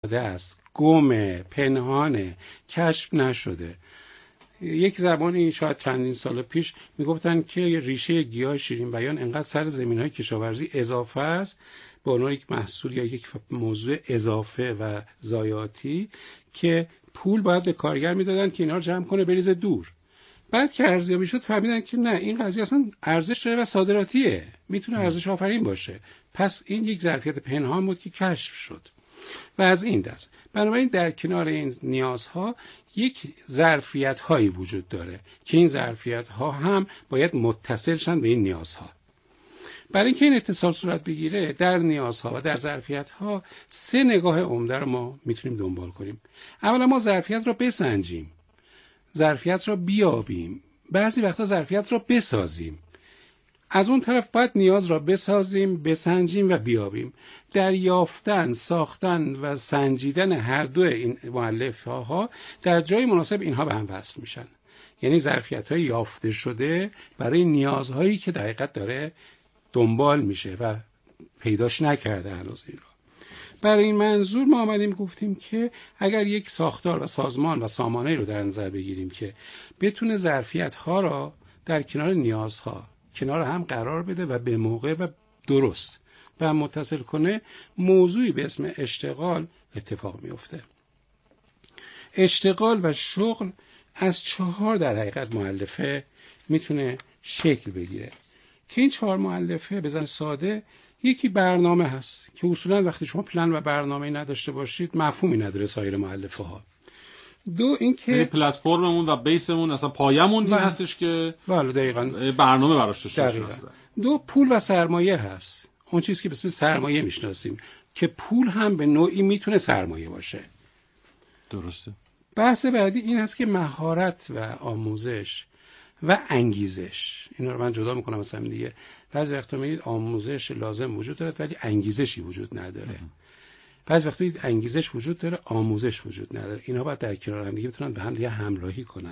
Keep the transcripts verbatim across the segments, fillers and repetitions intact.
است، گم، پنهانه، کشف نشده. یک زمانی شاید چندین سال پیش میگفتن که ریشه گیاه شیرین بیان انقدر سر زمین‌های کشاورزی اضافه است به عنوان یک محصول یا یک موضوع اضافه و ضایعاتی که پول باید به کارگر میدادن که اینا رو جمع کنه بریزه دور. بعد که ارزیابی شد فهمیدن که نه، این قضیه اصلا ارزش داره و صادراتیه، میتونه ارزش آفرین باشه. پس این یک ظرفیت پنهان بود که کشف شد و از این دست. بنابراین در کنار این نیازها یک ظرفیت هایی وجود داره که این ظرفیت ها هم باید متصل شن به این نیازها. برای اینکه این اتصال صورت بگیره در نیازها و در ظرفیت ها سه نگاه عمده رو ما میتونیم دنبال کنیم. اولا ما ظرفیت رو بسنجیم، ظرفیت رو بیابیم، بعضی وقتا ظرفیت رو بسازیم. از اون طرف باید نیاز را بسازیم، بسنجیم و بیابیم. در یافتن، ساختن و سنجیدن هر دو این مؤلفه ها در جای مناسب اینها به هم وصل میشن. یعنی ظرفیت های یافته شده برای نیازهایی که در حقیقت داره دنبال میشه و پیداش نکرده هنوز این را. برای این منظور ما آمدیم گفتیم که اگر یک ساختار و سازمان و سامانه رو در نظر بگیریم که بتونه ظرفیت ها را در کنار نیازها کنار هم قرار بده و به موقع و درست و هم متصل کنه، موضوعی به اسم اشتغال اتفاق میفته. اشتغال و شغل از چهار در حقیقت مؤلفه میتونه شکل بگیره که این چهار مؤلفه به زبان ساده یکی برنامه هست که اصولا وقتی شما پلن و برنامه نداشته باشید مفهومی نداره سایر مؤلفه ها. دو این که پلتفرممون و بیسمون اصلا پایمون این هستش که بله دقیقاً برنامه براش داشته باشیم. دو پول و سرمایه هست، اون چیزی که به اسم سرمایه میشناسیم که پول هم به نوعی میتونه سرمایه باشه. درسته. بحث بعدی این هست که مهارت و آموزش و انگیزش، اینا رو من جدا میکنم مثلا دیگه. بعضی وقتا میگید آموزش لازم وجود داره ولی انگیزشی وجود نداره. بعضی وقتا میگید انگیزش وجود داره آموزش وجود نداره. اینا باید در کنار هم دیگه بتونن به هم دیگه همراهی کنن.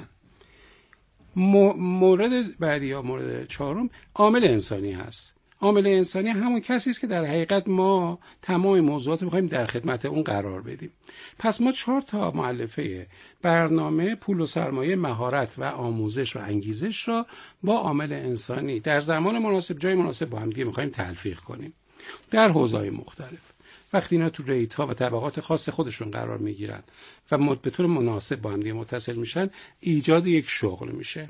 مورد بعدی یا مورد چهارم عامل انسانی هست. عامل انسانی همون کسی است که در حقیقت ما تمام موضوعات رو می‌خوایم در خدمت اون قرار بدیم. پس ما چهار تا مؤلفه برنامه، پول و سرمایه، مهارت و آموزش و انگیزش را با عامل انسانی در زمان مناسب، جای مناسب با هم دیگه می‌خوایم تلفیق کنیم در حوزه‌های مختلف. وقتی اینا تو ریت‌ها و طبقات خاص خودشون قرار می‌گیرن و به طور مناسب با هم دیگه متصل میشن، ایجاد یک شغل میشه.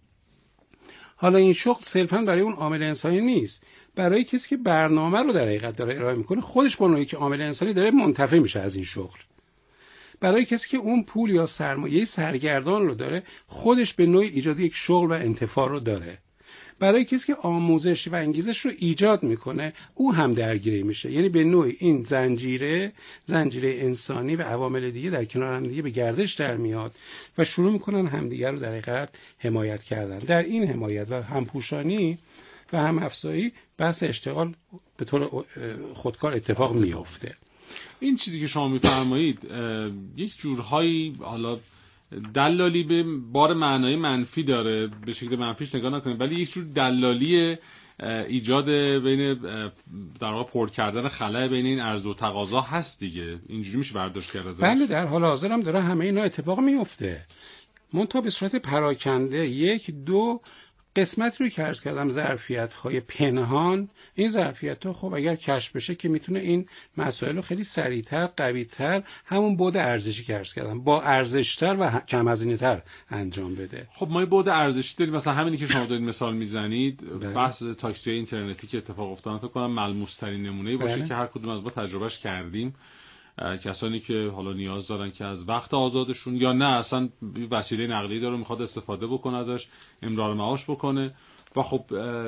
حالا این شغل صرفاً برای اون عامل انسانی نیست، برای کسی که برنامه رو در حقیقت داره ارائه میکنه خودش با نوعی که عامل انسانی داره منتفع میشه از این شغل. برای کسی که اون پول یا سرمایه سرگردان رو داره خودش به نوعی ایجاد یک شغل و انتفاع رو داره. برای کسی که آموزش و انگیزش رو ایجاد میکنه او هم درگیری میشه. یعنی به نوعی این زنجیره زنجیره انسانی و عوامل دیگه در کنار هم دیگه به گردش در میاد و شروع میکنن همدیگه رو در حقیقت حمایت کردن. در این حمایت و همپوشانی و هم افزایی بحث اشتغال به طور خودکار اتفاق میفته. این چیزی که شما میفرمایید یک جورهایی حالا دلالی به بار معنای منفی داره، به شکل منفیش نگاه نکنید، ولی یک جور دلالی ایجاد بین در واقع پر کردن خلأ بین این عرضه و تقاضا هست دیگه. اینجوری میشه برداشت کرد ازش. بله در حال حاضر هم داره همه اینا اتفاق میفته، منتها به صورت پراکنده. یک دو قسمت رو که عرض کردم ظرفیت‌های پنهان، این ظرفیت‌ها خب اگر کشف بشه که میتونه این مسائل رو خیلی سریع‌تر، قوی‌تر، همون بعد ارزشی که عرض کردم با ارزش‌تر و کم هزینه‌تر انجام بده. خب ما یه بعد ارزشی داریم، مثلا همینی که شما دارید مثال میزنید، بحث تاکسی اینترنتی که اتفاق افتاد فکر کنم ملموس‌ترین نمونه‌ای باشه بله. که هر کدوم از ما تجربهش کردیم. کسانی که حالا نیاز دارن که از وقت آزادشون یا نه اصلا وسیله نقلیه داره میخواد استفاده بکنه ازش، امرار معاش بکنه و خب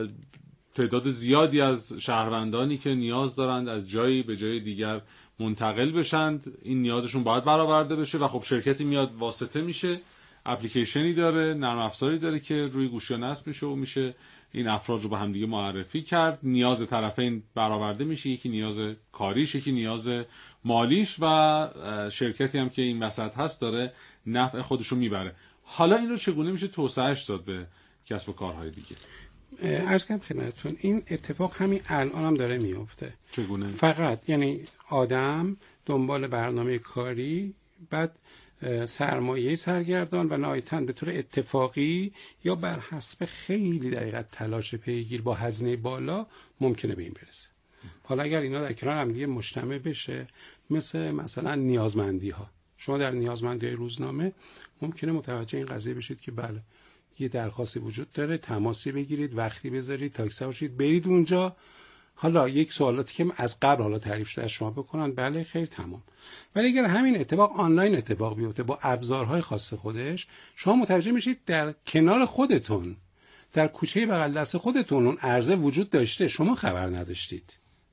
تعداد زیادی از شهروندانی که نیاز دارند از جایی به جای دیگر منتقل بشند، این نیازشون باید برآورده بشه و خب شرکتی میاد واسطه میشه، اپلیکیشنی داره، نرم افزاری داره که روی گوشی نصب میشه و میشه این افراد رو به هم دیگه معرفی کرد، نیاز طرفین برآورده میشه، یکی نیاز کاریش، یکی نیاز مالیش و شرکتی هم که این وسط هست داره نفع خودش رو میبره. حالا این رو چگونه میشه توسعهش داد به کسب و کارهای دیگه؟ عرض کنم خدمتتون این اتفاق همین الان هم داره میفته. چگونه؟ فقط یعنی آدم دنبال برنامه کاری، بعد سرمایه سرگردان و نهایتاً به طور اتفاقی یا بر حسب خیلی در حقیقت تلاش پیگیر با هزینه بالا ممکنه به این برسه. حالا اگر اینا در کنار هم دیگه مجتمع بشه، مثل مثلا نیازمندی ها، شما در نیازمندی های روزنامه ممکنه متوجه این قضیه بشید که بله یه درخواستی وجود داره، تماسی بگیرید، وقتی بذارید، تاکسی باشید، برید اونجا. حالا یک سوالاتی که از قبل حالا تعریف شده از شما بکنن، بله خیر تمام. ولی اگر همین اتفاق آنلاین اتفاق بیفته با ابزارهای خاص خودش، شما متوجه میشید در کنار خودتون، در کوچه بغل دست خودتون اون عرضه وجود داشته، شما خبر نداشتید.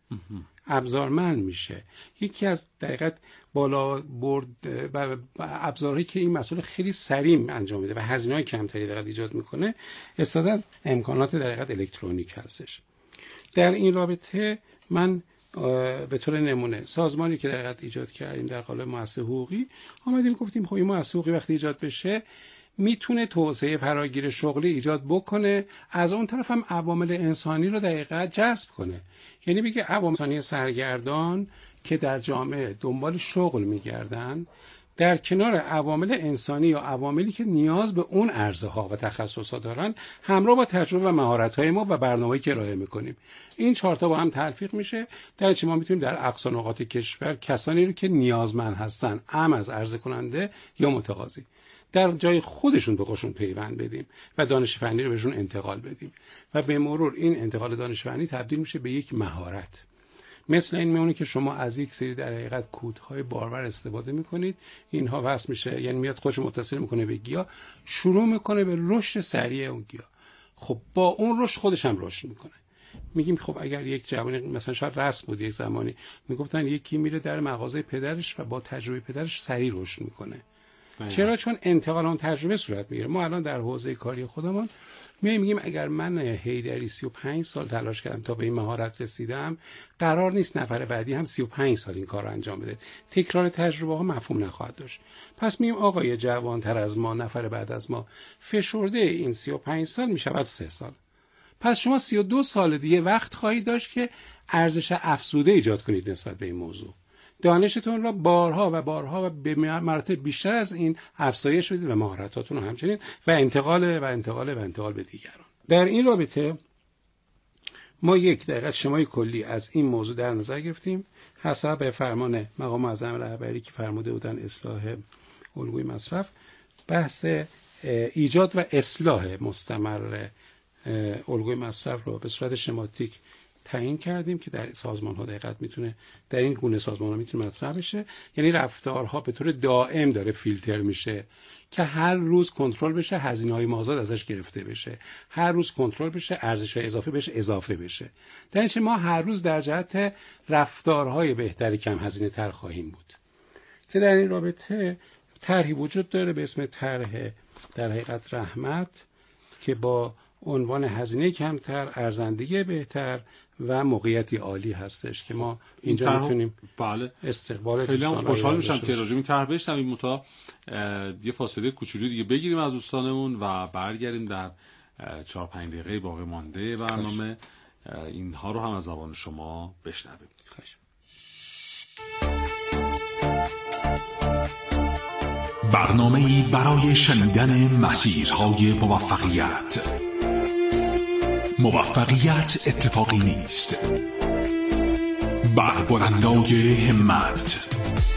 ابزارمند میشه. یکی از دقیقاً بالا برد و ابزارهایی که این مسئله خیلی سریع انجام میده و هزینه‌های کمتری دقیقاً ایجاد میکنه، استفاده از امکانات دقیقاً الکترونیک هستش. در این رابطه من به طور نمونه سازمانی که در حقیقت ایجاد کردیم در قالب مؤسسه حقوقی، آمدیم گفتیم خب این مؤسسه حقوقی وقتی ایجاد بشه میتونه توسعه فراگیر شغلی ایجاد بکنه، از اون طرف هم عوامل انسانی رو در حقیقت جذب کنه. یعنی بگه عوامل انسانی سرگردان که در جامعه دنبال شغل میگردن، در کنار عوامل انسانی یا عواملی که نیاز به اون عرضه ها و تخصصات دارن، همراه با تجربه و مهارت های ما و برنامه‌ای که ارائه میکنیم، این چهار تا با هم تلفیق میشه. در چه ما میتونیم در اقصا نقاط کشور کسانی رو که نیازمند هستن، ام از عرضه کننده یا متقاضی، در جای خودشون به خودشون پیوند بدیم و دانش فنی رو بهشون انتقال بدیم و به مرور این انتقال دانش فنی تبدیل میشه به یک مهارت. مثل این میمونه که شما از یک سری در حقیقت کودهای بارور استفاده میکنید، اینها وصل میشه، یعنی میاد خودش متصل میکنه به گیاه، شروع میکنه به رشد سریع اون گیاه. خب با اون رشد خودش هم رشد میکنه. میگیم خب اگر یک جوانی مثلا شاید رسم بود یک زمانی میگفتن یکی میره در مغازه پدرش و با تجربه پدرش سریع رشد میکنه. چرا؟ چون انتقال اون تجربه صورت میگیره. ما الان در حوزه کاری خودمون می میگیم اگر من هیدری سی و پنج سال تلاش کردم تا به این مهارت رسیدم، قرار نیست نفر بعدی هم سی و پنج سال این کار رو انجام بده. تکرار تجربه ها مفهوم نخواهد داشت. پس میگیم آقای جوانتر از ما، نفر بعد از ما، فشرده این سی و پنج سال میشود سه سال. پس شما سی و دو سال دیگه وقت خواهید داشت که ارزش افزوده ایجاد کنید نسبت به این موضوع. دانشتون را بارها و بارها و به مراتب بیشتر از این افزایش بدید و مهارتاتون رو همچنین و انتقال و انتقال و انتقال به دیگران. در این رابطه ما یک دقیقه شمای کلی از این موضوع در نظر گرفتیم حسب فرمان مقام معظم رهبری که فرموده بودن اصلاح الگوی مصرف. بحث ایجاد و اصلاح مستمر الگوی مصرف رو به صورت شماتیک تعیین کردیم که در سازمان ها دقیقاً میتونه در این گونه سازمان ها میتونه مطرح بشه. یعنی رفتارها به طور دائم داره فیلتر میشه که هر روز کنترل بشه، هزینه های مازاد ازش گرفته بشه، هر روز کنترل بشه، ارزش های اضافه بشه اضافه بشه. در این ما هر روز در جهت رفتارهای بهتری کم هزینه تر خواهیم بود. که در این رابطه طرحی وجود داره به اسم طرح در حقیقت رحمت که با عنوان هزینه کمتر، ارزندگی بهتر و موقعیتی عالی هستش که ما اینجا میتونیم بله استقبال. خیلی خوشحال میشم که راجع به این طرح بشنویم. متا یه فاصله کوچولو دیگه بگیریم از دوستانمون و برگردیم در چهار پنج دقیقه باقی مانده برنامه اینها رو هم از زبان شما بشنویم. برنامه‌ای برای شنیدن مسیرهای موفقیت. موفقیت اتفاقی نیست. بر بلندای همت.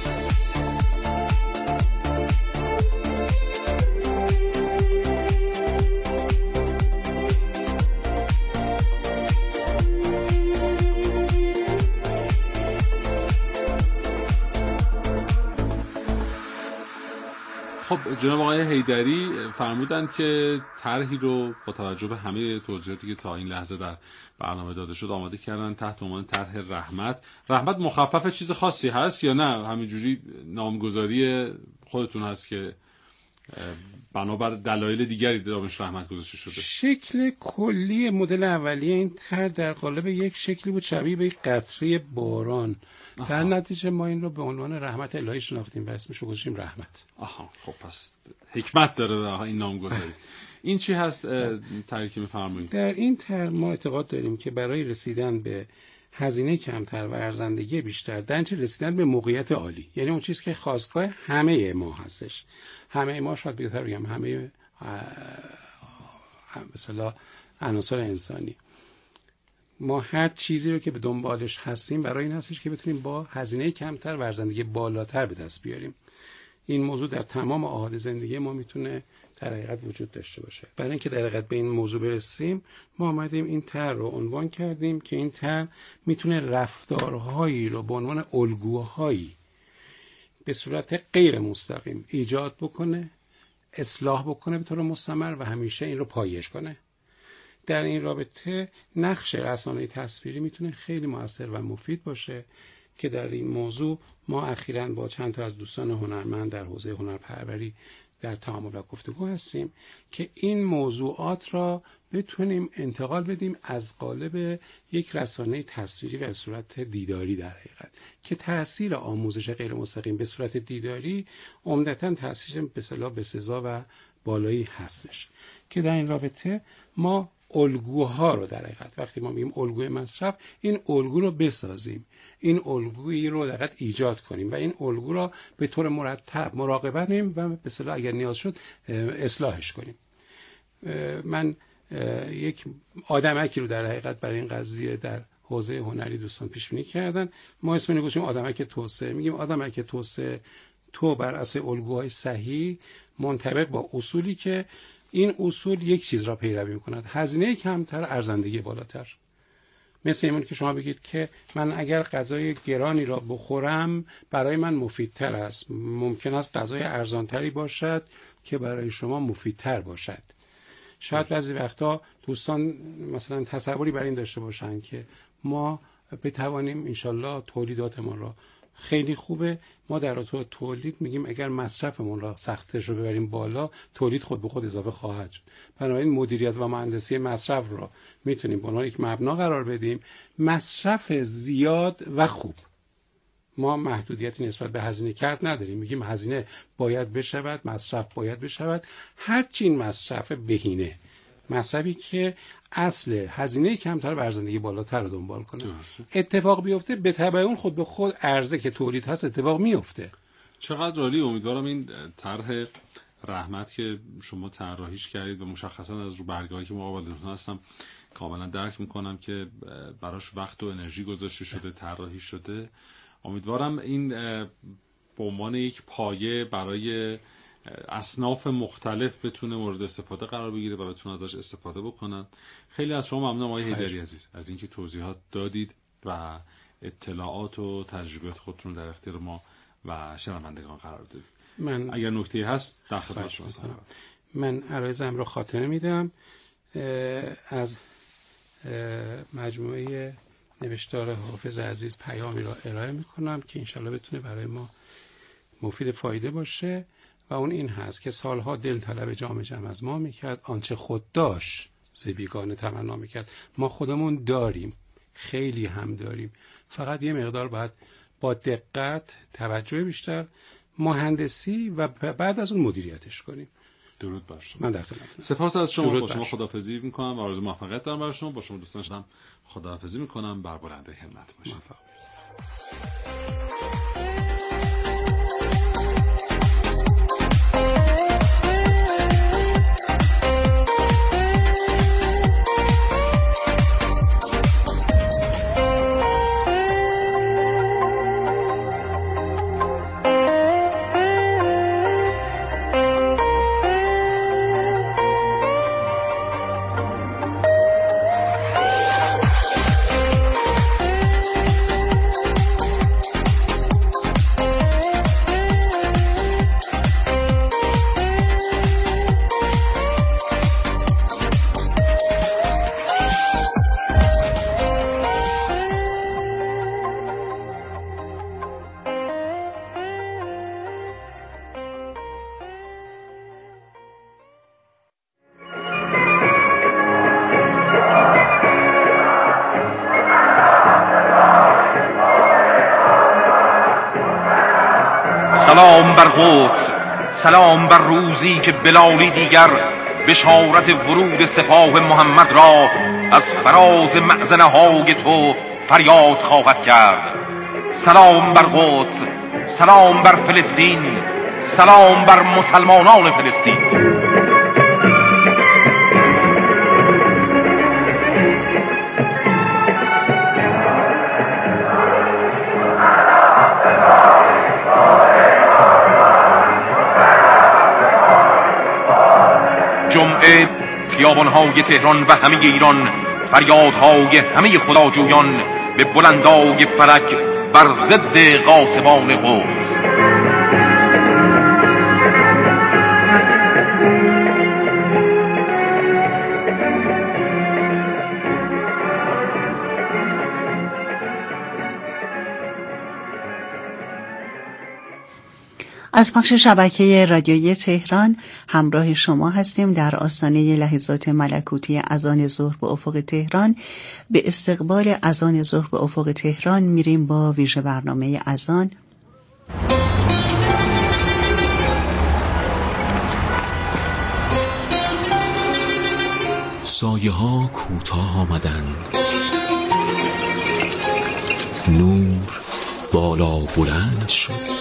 خب جناب آقای حیدری فرمودند که طرحی رو با توجه به همه توضیحاتی که تا این لحظه در برنامه داده شد آماده کردن تحت عنوان طرح رحمت. رحمت مخفف چیز خاصی هست یا نه همینجوری نامگذاری خودتون هست که بنابر دلایل دیگری درامش رحمت گذاشته شده؟ شکل کلی مدل اولیه این طرح در قالب یک شکلی بود شبیه به یک قطره باران. آها. در نتیجه ما این رو به عنوان رحمت الهی شناختیم و اسمش رو گذاشتیم رحمت. آها خب پس حکمت داره این نامگذاری. این چی هست طرحی که می‌فرمایید؟ در این طرح ما اعتقاد داریم که برای رسیدن به هزینه کمتر و ارزندگی بیشتر در نتیجه رسیدن به موقعیت عالی، یعنی اون چیز که خواستگاه همه ما هستش. همه ما شاید بهتر بگم همه مثلا عناصر انسانی، ما هر چیزی رو که به دنبالش هستیم برای این هستش که بتونیم با هزینه کمتر و ارزندگی بالاتر به دست بیاریم. این موضوع در تمام احوال زندگی ما میتونه در حقیقت وجود داشته باشه. برای اینکه در حقیقت به این موضوع برسیم ما آمدیم این طرح رو عنوان کردیم که این طرح میتونه رفتارهایی رو به عنوان الگوهایی به صورت غیر مستقیم ایجاد بکنه، اصلاح بکنه به طور مستمر و همیشه این رو پایش کنه. در این رابطه نقش رسانه تصویری میتونه خیلی موثر و مفید باشه که در این موضوع ما اخیراً با چند تا از دوستان هنرمند در حوزه هنرپروری در تعامل و گفتگو هستیم که این موضوعات را بتونیم انتقال بدیم از قالب یک رسانه تصویری و به صورت دیداری در حقیقت که تأثیر آموزش غیر مستقیم به صورت دیداری عمدتاً تأثیر به اصطلاح بسزا و بالایی هستش که در این رابطه ما الگوها رو در حقیقت وقتی ما میگیم الگوی مصرف این الگو رو بسازیم، این الگویی رو در حقیقت ایجاد کنیم و این الگو رو به طور مرتب مراقبت کنیم و به اصطلاح اگر نیاز شد اصلاحش کنیم. من یک آدمکی رو در حقیقت برای این قضیه در حوزه هنری دوستان پیش بینی کردن، ما اسم اینو گذاشتیم آدمک توسعه. میگیم آدمک توسعه تو بر اساس الگوهای صحیح منطبق با اصولی که این اصول یک چیز را پیروی می‌کند، هزینه کمتر، ارزندگی بالاتر. مثل این که شما بگید که من اگر غذای گرانی را بخورم برای من مفیدتر است، ممکن است غذای ارزانتری باشد که برای شما مفیدتر باشد. شاید بعضی وقتا دوستان مثلا تصوری بر این داشته باشن که ما بتوانیم انشالله تولیداتمون را خیلی خوبه، ما در رابطه تولید میگیم اگر مصرفمون را سختش رو ببریم بالا تولید خود به خود اضافه خواهد شد. بنابراین مدیریت و مهندسی مصرف را میتونیم به عنوان یک مبنا قرار بدیم، مصرف زیاد و خوب. ما محدودیتی نسبت به هزینه کرد نداریم، میگیم هزینه باید بشود، مصرف باید بشود، هرچی این مصرف بهینه، مصرفی که اصل هزینه کمتر و ارزندگی بالاتر رو دنبال کنه. اتفاق بیفته به تبع اون خود به خود عرضه که تولید هست اتفاق میفته. چقدر عالی. امیدوارم این طرح رحمت که شما طراحیش کردید و مشخصا از رو برگه‌ای که مقابلتون هستم کاملا درک میکنم که براش وقت و انرژی گذاشته شده، طراحی شده. امیدوارم این به عنوان یک پایه برای اصناف مختلف بتونه مورد استفاده قرار بگیره و بتونه ازش استفاده بکنن. خیلی از شما ممنونم آقای حیدری عزیز از اینکه توضیحات دادید و اطلاعات و تجربیات خودتون در اختیار ما و شنوندگان قرار دادید. من اگر نکته‌ای هست در خدمت شما هستم. من عرایزم رو خاتمه میدم. از مجموعه نوشتار حافظ عزیز پیامی را ارائه میکنم که انشالله بتونه برای ما مفید فایده باشه و اون این هست که سالها دل طلب جام جم از ما میکرد، آنچه خود داشت ز بیگانه تمنا میکرد. ما خودمون داریم، خیلی هم داریم، فقط یه مقدار باید با دقت، توجه بیشتر، مهندسی و بعد از اون مدیریتش کنیم. درود بر شما. من در خدمتتونم. سپاس از شما. با شما خداحافظی میکنم و آرزوی موفقیت دارم برای شما. با شما دوستان شدم خداحافظی میکنم. بر بلنده همت باشید. سلام بر قدس، سلام بر روزی که بلالی دیگر بشارت ورود سپاه محمد را از فراز معزنه های تو فریاد خواهد کرد. سلام بر قدس، سلام بر فلسطین، سلام بر مسلمانان فلسطین. جمعه خیابان‌های تهران و همه ایران، فریادهای همه خداجویان به بلندای فلک بر ضد غاصبان قدس. از پخش شبکه رادیویی تهران همراه شما هستیم در آستانه لحظات ملکوتی اذان ظهر به افق تهران. به استقبال اذان ظهر به افق تهران میریم با ویژه برنامه اذان. سایه ها کوتاه آمدند، نور بالا بلند شد.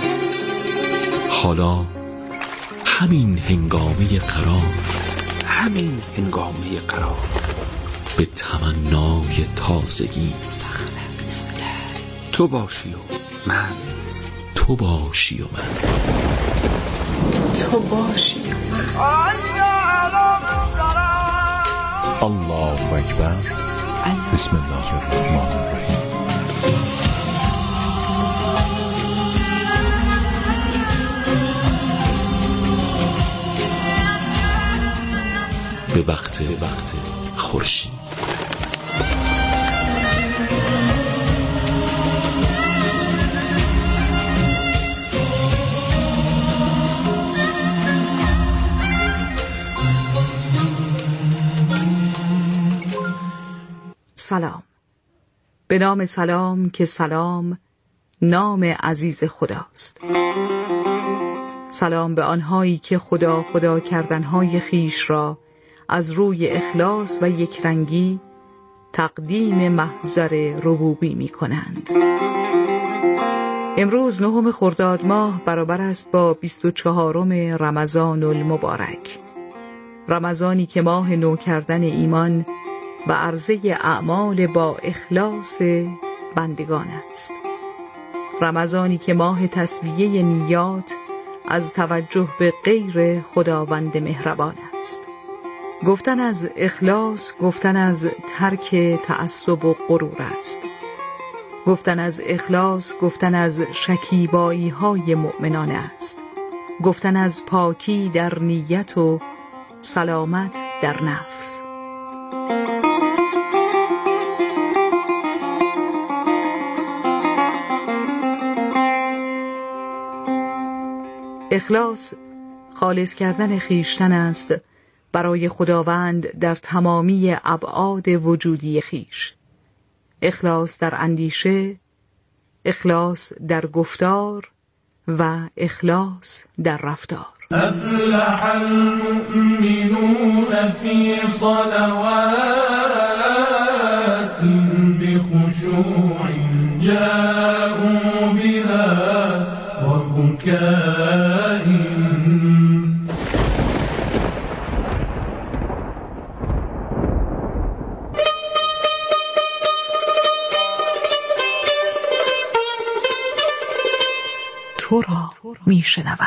حالا همین هنگامه قرار، همین هنگامه قرار به تمنای تازگی، تو باشی و من، تو باشی و من، تو باشی و من. الله اکبر. بسم الله الرحمن الرحیم. به وقت وقت خورشید. سلام. به نام سلام که سلام نام عزیز خداست. سلام به آنهایی که خدا خدا کردنهای خیش را از روی اخلاص و یکرنگی تقدیم محضر ربوبی می کنند. امروز نهم خرداد ماه برابر است با بیست و چهارم رمضان المبارک، رمضانی که ماه نو کردن ایمان و عرضه اعمال با اخلاص بندگان است، رمضانی که ماه تسویه نیات از توجه به غیر خداوند مهربان است. گفتن از اخلاص گفتن از ترک تعصب و غرور است. گفتن از اخلاص گفتن از شکیبایی های مؤمنان است. گفتن از پاکی در نیت و سلامت در نفس. اخلاص خالص کردن خیشتن است برای خداوند در تمامی ابعاد وجودی خیش. اخلاص در اندیشه، اخلاص در گفتار و اخلاص در رفتار. افلح المؤمنون فی صلوات بخشوع جاءوا بها و بکاء. تو را می شنوم.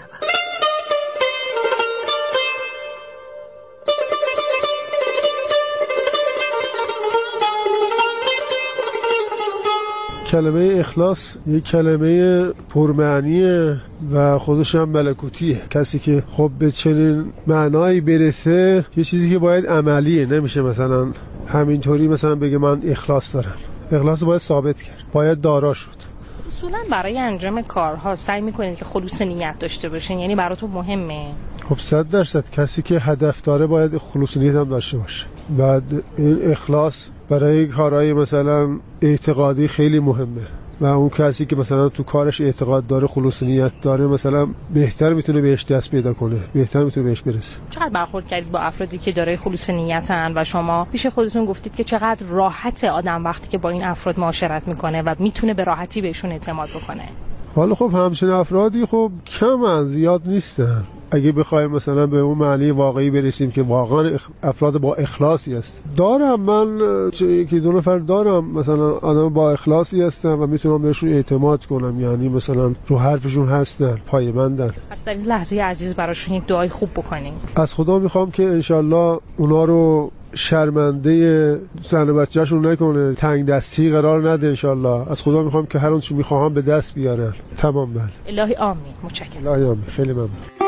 کلمه اخلاص یک کلمه پرمعنیه و خودش هم ملکوتیه. کسی که خب به چنین معنایی برسه یه چیزی که باید عملیه، نمیشه مثلا همینطوری مثلا بگه من اخلاص دارم. اخلاص باید ثابت کرد، باید دارا شد. اصولا برای انجام کارها سعی میکنید که خلوص نیت داشته باشین، یعنی براتون مهمه؟ خب صد درصد کسی که هدف داره باید خلوص نیت هم داشته باشه. بعد این اخلاص برای کارهای مثلا اعتقادی خیلی مهمه. و اون کسی که مثلا تو کارش اعتقاد داره، خلوص نیت داره، مثلا بهتر میتونه بهش دست پیدا کنه، بهتر میتونه بهش برسه. چقدر برخورد کردید با افرادی که دارای خلوص نیتن و شما پیش خودتون گفتید که چقدر راحت آدم وقتی که با این افراد معاشرت میکنه و میتونه به راحتی بهشون اعتماد بکنه؟ حالا خب همچین افرادی خب کم زیاد نیستن. اگه بخوایم مثلا به اون معنی واقعی برسیم که واقعا افراد با اخلاصی است، دارم من یکی دو نفر دارم مثلا آدم با اخلاصی هستن و میتونم بهشون اعتماد کنم، یعنی مثلا رو حرفشون هستن، پایه‌مندن. از در این لحظه عزیز براشون یک دعای خوب بکنیم. از خدا میخوام که انشالله اونا رو شرمنده زن و بچه‌شون نکنه، تنگ دستی قرار نده انشالله. از خدا میخوام که هر آنچه میخواهم به دست بیارن. تمام. بله الهی آمین. متشکرم. الهی آمین. خیلی ممنون.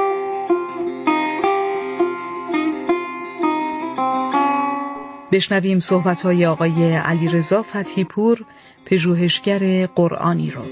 بشنویم صحبت‌های آقای علیرضا فتحی پور، پژوهشگر قرآنی رو.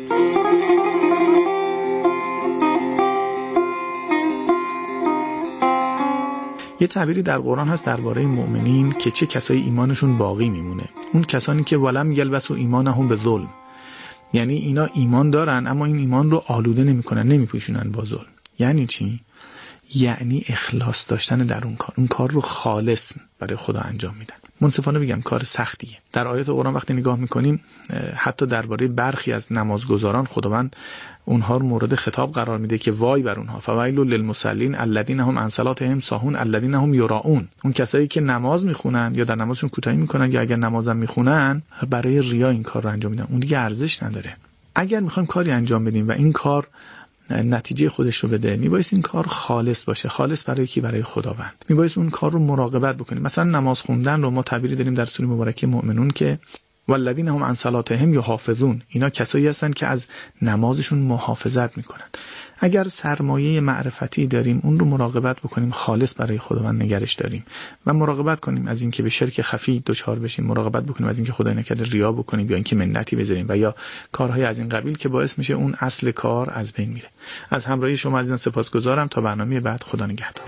یه تعبیری در قرآن هست درباره مؤمنین که چه کسایی ایمانشون باقی میمونه. اون کسانی که ولم یلبسوا ایمانهم به ظلم، یعنی اینا ایمان دارن اما این ایمان رو آلوده نمی‌کنن، نمی‌پوشونن با ظلم. یعنی چی؟ یعنی اخلاص داشتن در اون کار، اون کار رو خالص برای خدا انجام میدن. منصفانه بگم کار سختیه. در آیات قرآن وقتی نگاه میکنیم حتی درباره برخی از نمازگزاران خداوند اونها رو مورد خطاب قرار میده که وای بر اونها، فویل للمصلین الذین هم عن صلاتهم ساهون الذین هم یراؤون. اون کسایی که نماز میخونن یا در نمازشون کوتاهی میکنن یا اگر نمازم میخونن برای ریا این کار رو انجام میدن، اون دیگه ارزش نداره. اگر میخوایم کاری انجام بدیم و این کار نتیجه خودش رو بده، میبایست این کار خالص باشه. خالص برای کی؟ برای خداوند. میبایست اون کار رو مراقبت بکنیم. مثلا نماز خوندن رو ما تعبیری داریم در سوره مبارکه مؤمنون که والذین هم عن صلاتهم یحافظون، اینا کسایی هستن که از نمازشون محافظت میکنن. اگر سرمایه معرفتی داریم اون رو مراقبت بکنیم، خالص برای خداوند نگرش داریم و مراقبت کنیم از اینکه به شرک خفی دچار بشیم، مراقبت بکنیم از اینکه خدای نکرده ریا بکنیم یا اینکه منتی بذاریم و یا کارهای از این قبیل که باعث میشه اون اصل کار از بین میره. از همراهی شما عزیزان سپاسگزارم. تا برنامه بعد، خدا نگهدار.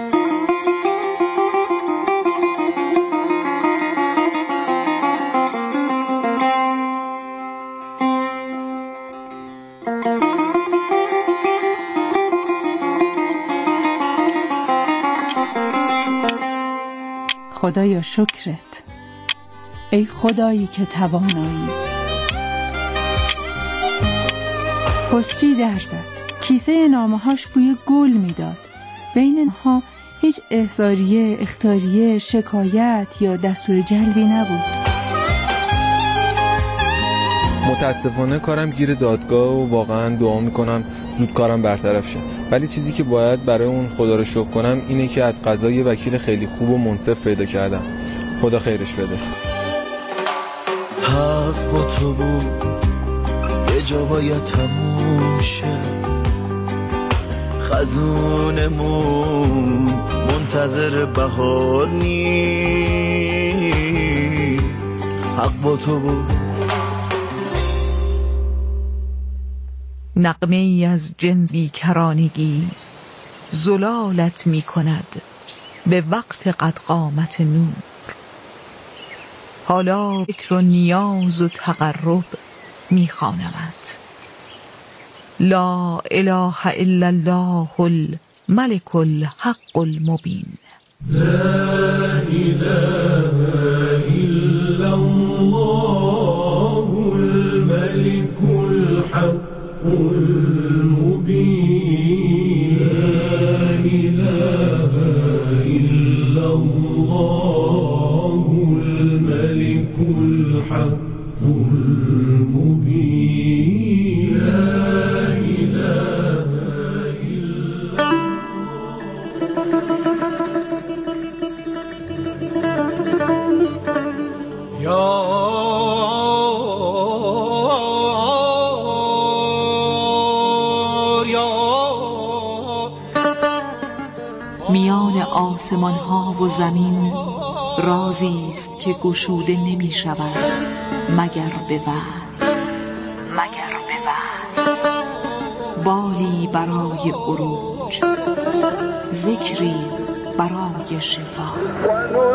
خدایا شکرت، ای خدایی که توانایی. پستچی در زد، کیسه نامه هاش بوی گل میداد. بین اینها هیچ احضاریه، اخطاریه، شکایت یا دستور جلبی نبود. متاسفانه کارم گیر دادگاه و واقعا دعا میکنم زود کارم برطرف شه، ولی چیزی که باید برای اون خدا رو شکر کنم اینه که از قضا یه وکیل خیلی خوب و منصف پیدا کردم. خدا خیرش بده. حق با تو بود، یه جا باید تموم شه. خزونمون منتظر بهار نیست. حق با تو بود. نغمه ای از جنس بیکرانگی زلالت می کند به وقت قد قامت نور. حالا فکر و نیاز و تقرب می خوانمت. لا اله الا الله الملك الحق المبین. لا اله الا الله الملك الحق المبين. لا إله إلا الله الملك الحق المبين. لا إله إلا الله. يا میان آسمان ها و زمین رازی است که گشوده نمی شود مگر به وحی، مگر به وحی. بالی برای عروج، ذکری برای شفا. و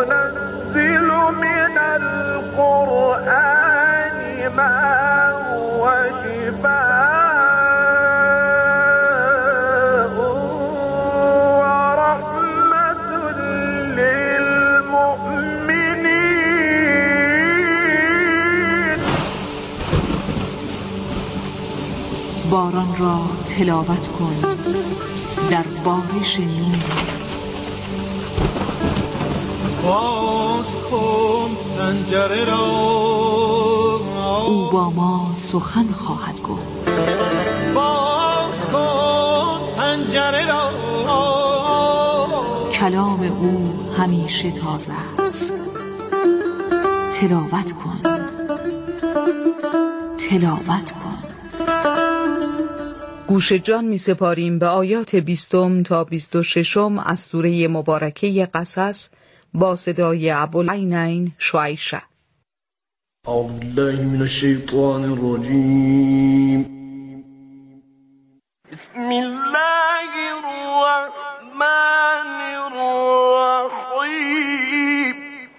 ننزل من القرآن ما باران را تلاوت کن در بارش نور. باز کن پنجره را، او با ما سخن خواهد گفت. باز کن پنجره را، کلام او همیشه تازه است. تلاوت کن، تلاوت کن. گوش جان می سپاریم به آیات بیستم تا بیست و ششم از سوره مبارکه قصص با صدای ابوالعینین شعیشه. اعوذ بالله من الشیطان الرجیم. بسم الله الرحمن الرحیم.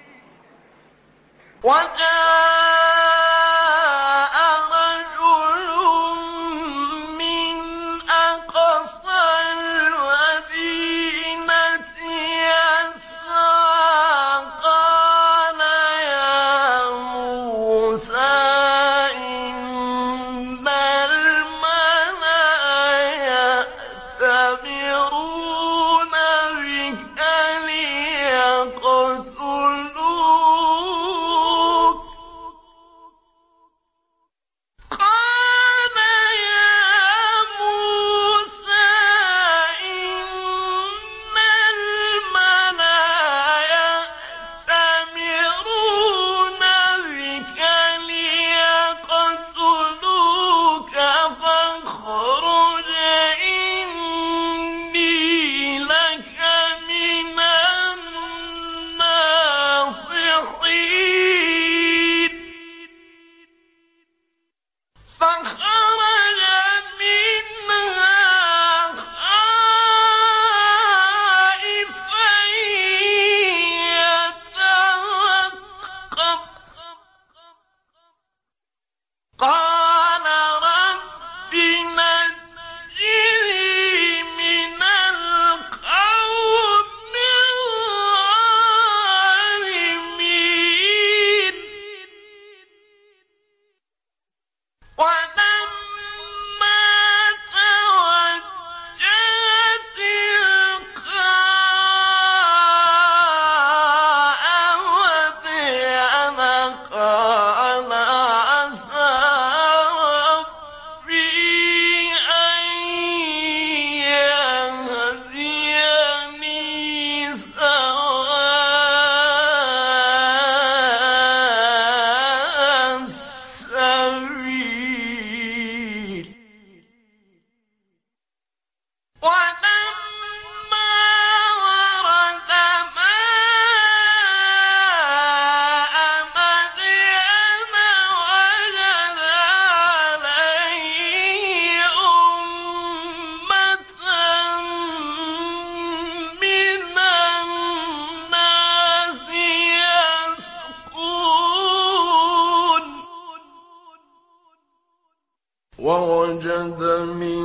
ووجد من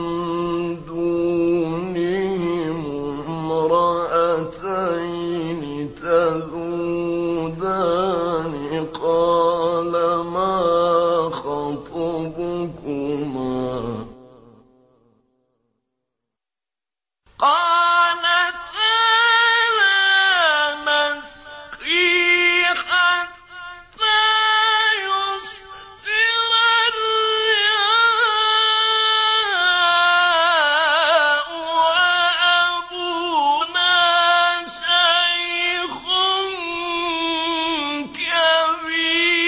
دونهم امرأتين تذودان قال ما خطبكما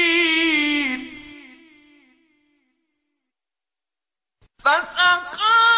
فسقى